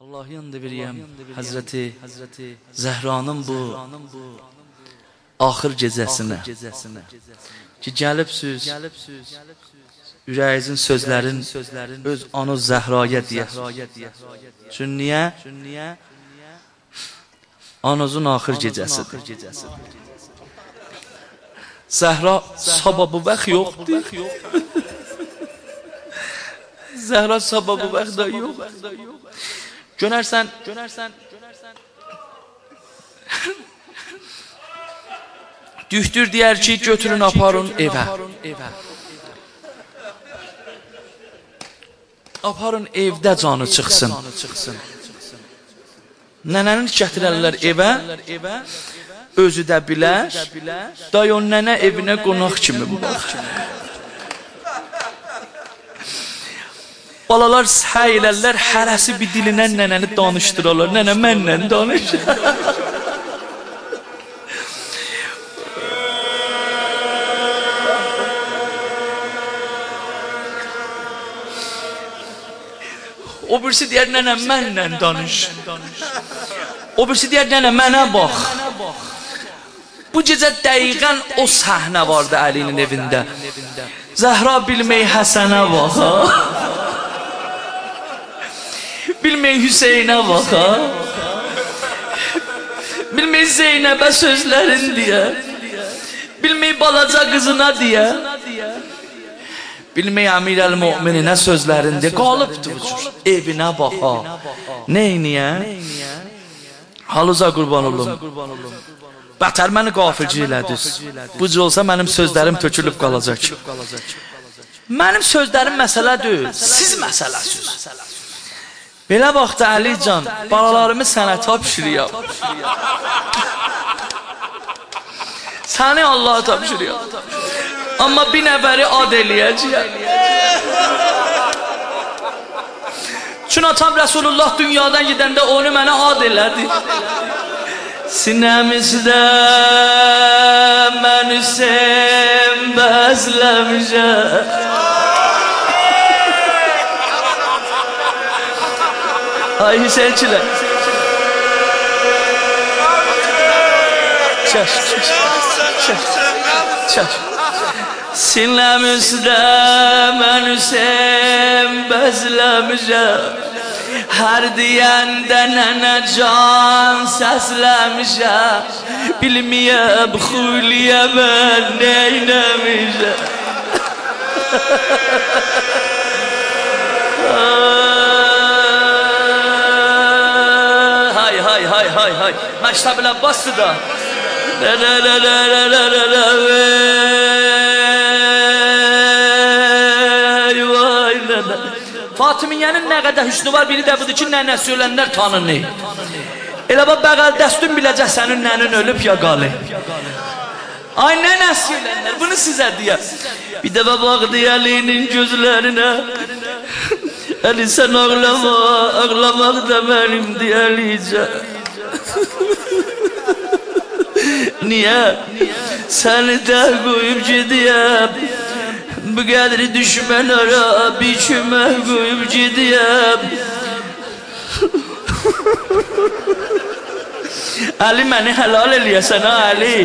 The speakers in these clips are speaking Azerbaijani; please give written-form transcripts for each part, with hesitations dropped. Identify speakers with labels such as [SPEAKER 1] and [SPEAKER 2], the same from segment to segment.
[SPEAKER 1] Allah yanında veriyəm Həzrəti Zəhranın bu axır gecəsinə ki, gəlibsüz ürəyinizin sözlərin öz anı Zəhraya deyək. Çünki niyə? Anozun axır gecəsidir. Zəhra sabah bu bəxt yoxdur. Zəhra sabah bu bəxt da yox. Gönərsən Dühtür deyər ki, götürün aparın evə. Aparın evdə canı çıxsın. Nənəni gətirərlər evə, özü də bilər, day o nənə evinə qonaq kimi bax. Balalar səy elərlər, hərəsi bir dilinə nənəni danışdırırlar. Nənə mənlə danışır. O birisi deyər, nənə mənlə danış. O birisi deyər, nənə mənə bax. Bu gecə dəqiqən o səhnə vardı Əlinin evində. Zəhra bilmək Həsənə bax. Bilmək Hüseynə bax. Bilmək Zeynəbə sözlərin deyə. Bilmək balaca qızına deyə. Bilmək Əmirəl-Mömininə sözlərində qalıbdır bu cür. Evinə baxa. Neyniyə? Halıza qurban olum. Bətər məni qafilci elədiniz. Bu cür olsa mənim sözlərim tökülüb qalacaq. Mənim sözlərim məsələ deyil, siz məsələsiz. Belə vaxtda Əlican, balalarımı sənə tapşırıyam. Səni Allah'a tapşırıyam. Amma bir nəfəri ad eləyəcəyəm. Çünki atam Rəsulullah dünyadan gedəndə onu mənə ad elədi. Sinəmizdə mən Hüseyin bəzləmişəm. Ay Hüseyinçilər. Çək. Sinəmizdə mən Hüseyin bəzləmişəm. Hər deyəndə nənə can səsləmişəm. Bilməyəm xuliyə mən neynəmişəm. Hay. Məktəb Əbbasdır da. Fatimiyyənin nə qədər hüsnü var, biri də budur ki, nənəsi ölənlər tanınır. Elə bax, bəqəl dəstun biləcək sənin nənin ölüb ya qalı. Ay, nənəsi ölənlər, bunu sizə deyəm. Bir dəfə baxdı Əlinin gözlərinə. Əli, sən ağlama, ağlamaq da mənimdir Əlicə. Niyə? Səni də qoyub gediyəm. Bu qədri düşmənlərə bir kömək qoyub gediyəm. Əli, məni həlal eləyəsən ha, Əli.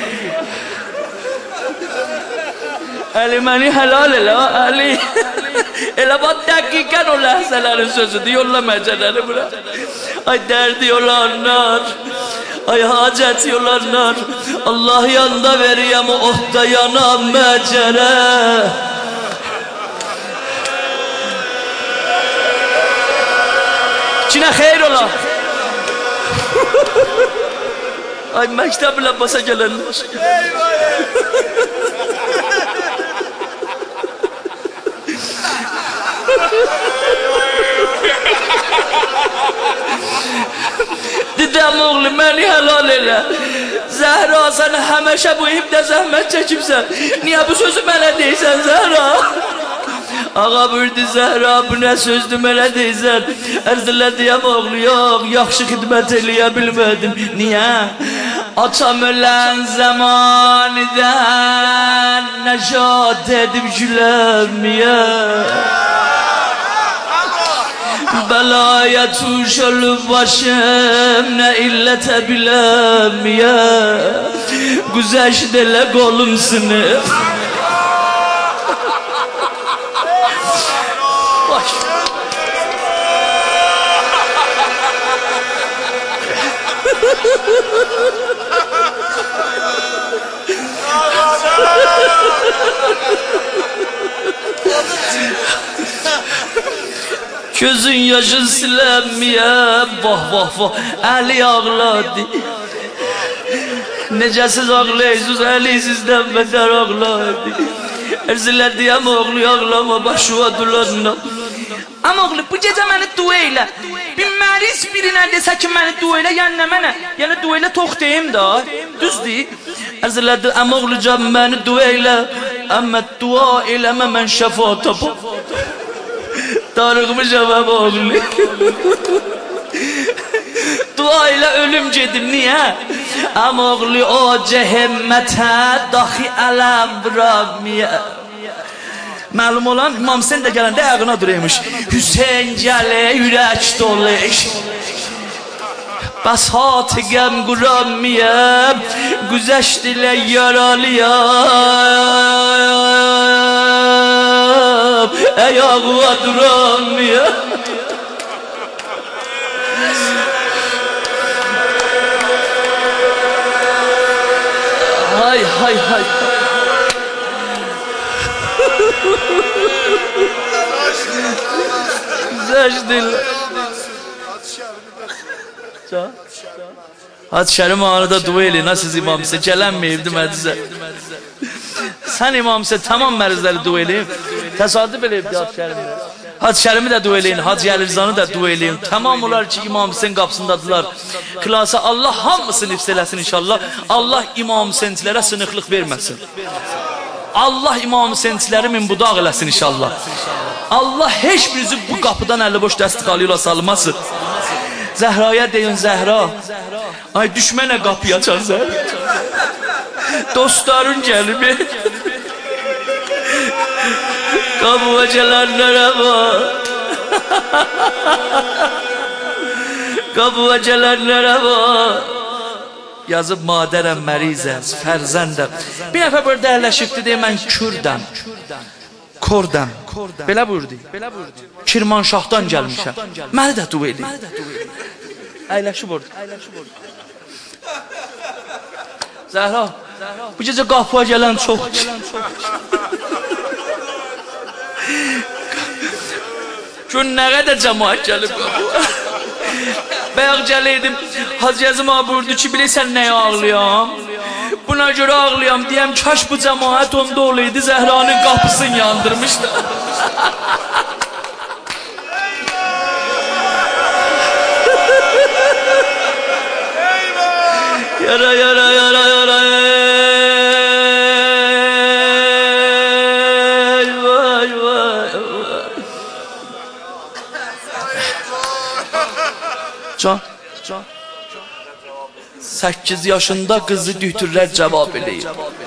[SPEAKER 1] Əli, məni həlal elə ha, Əli. Elə bax, dəqiqən o ləhzələrin sözüdür, yolla məcəlləri bura. Ay, dərdi olanlar, ay, hacəti olanlar, Allah yanda veriyəm o otda yanan məcərə. Kinə xeyr ola. Ay, Məktəb Əbbasa gələnlər. Dedəm oğlu, məni həlal elə. Zəhra, sən həməşə bu evdə zəhmət çəkibsən. Niyə bu sözü mənə deysən, Zəhra? Ağa buyurdu, Zəhra, bu nə sözdür mənə deysən? Ərzdilə deyəm oğlu, yox, yaxşı xidmət eləyə bilmədim. Niyə? Atam ölən zamanidən nəşad edib güləmiyə. belaya tuş olup başım ne illete bilem ya güzeşdele kolum sınıf Gözün yaşın silenmiyor vah vah vah Ali ağladı necəsiz ağlayırsınız Ali sizden beter ağladı Erzilər deyəm oğlu ağlama başıva dulanla Ama oğlu bu gece beni dua elə Bilməliyiz birine desə ki beni dua elə yəni mənə Yəni dua elə tox deyim da Düzdür Erzilər deyəm oğlu can beni dua elə Amma dua eləmə mən şəfa tapam Tarık'ımı cevap oğlu Dua ile ölüm gedim niye? Ama oğlu o cehennete dahi alem bırakmıyor Malum olan İmam Hüseyin de gelende ayağına duruyormuş Hüseyin gele yürek doluş Bas hatı gem kuramıyor Güzeşt ile yaralıyam Ayağa duramıyor Hay hay hay Güzeşt ile Hadi şərim anıda dua eləyin ha siz İmam Hüseyin gələnməyibdi məclisə Sən İmam Hüseyin tamam mərizləri dua eləyin Təsadüf eləyibdi Hacı şərimi Hacı şərimi də dua eləyin Hacı Əlircanı da dua eləyin Tamam olar ki İmam Hüseyin qapısındadılar Klasa Allah hamısını hifz eləsin inşallah Allah İmam Hüseyinçilərə sınıqlıq verməsin Allah İmam Hüseyinçiləri minbudağ eləsin inşallah Allah heç birinizi bu qapıdan əli boş dəstiqalı salmasın Zehra'ya deyin Zehra Ay düşmənə qapıyı açan Zehra Dostların gəlimi Qapıya gələnlərə bax Qapıya gələnlərə bax Yazıb madərəm mərizəz Fərzəndəm Bir nəfər burada əyləşibdi deyir mən kürdəm Kordəm Belə buyurdu Kirmanşahdan gəlmişəm Məni də dua edin Əyləşib orada Zəhra Bu gecə qapıya gələn çox Gün nə qədər cəmaat gəlib qapıya Bayaq gələydim Hacı Əzim abi buyurdu ki bilirsən nəyə ağlayam Buna görə ağlayam deyəm kaş bu cəmaat onda olaydı Zəhranın qapısını yandırmışdı Yara yara yara yara Vay vay Can 8 yaşında kızı dütürlər cevap eləyir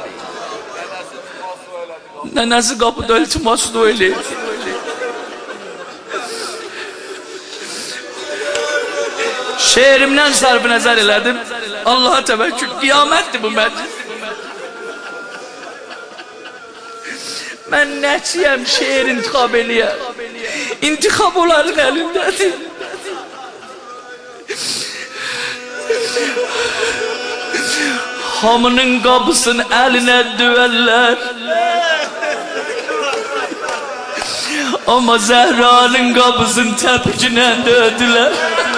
[SPEAKER 1] Nənəsi qapıda iltimas dua eləyir Şehrimdən sərf nəzər elədim Allah'a təvəkkül qiyamətdir bu məclis Mən nəçiyəm şeir intiqab eləyəm İntiqab onların əlindədir Hamının qapısını əlinə düvəllər Amma Zəhranın qapısını təpikinə döydülər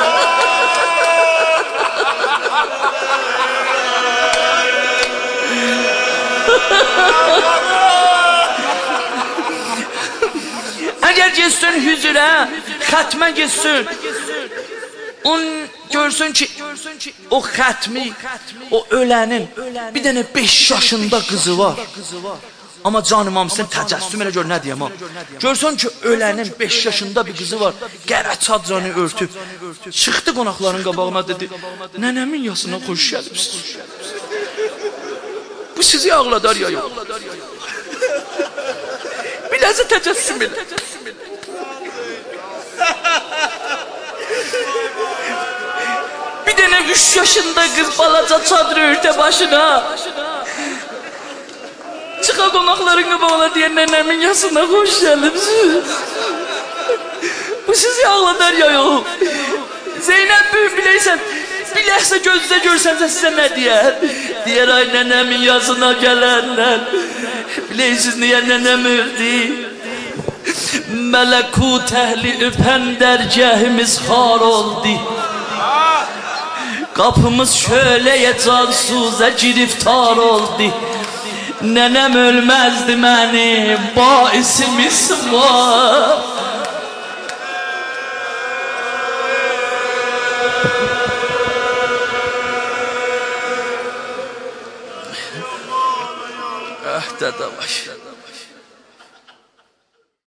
[SPEAKER 1] Əgər geçsin hüzürə, xətmə geçsin görsün ki o xətmi, o ölənin bir dənə 5 yaşında qızı var Amma canım hamısını təcəssüm elə gör nə deyəm ha Görsün ki ölənin 5 yaşında bir qızı var Qərə çadranı örtüb Çıxdı qonaqların qabağına dedi Nənəmin yasına xoş gəlibsiniz Bu sizi ağladar ya yox Bir ləzə təcəssüm elə dene 3 yaşında kız balaca çadır örte başına. Çıka konaklarını bağla diye nenemin yasına hoş geldiniz. Bu sizi ağladar ya yok. Zeynep büyük bileysen, bilirse gözde görsense size ne diyer? Diğer ay nenemin yazına gelenler. Bileysiz niye nenem öldü? Melekut ehli öpen dergahimiz har oldu. Kapımız şöyleye cansuze giriftar oldu. Nenem ölmezdi beni, baisimiz var. Ah dede baş.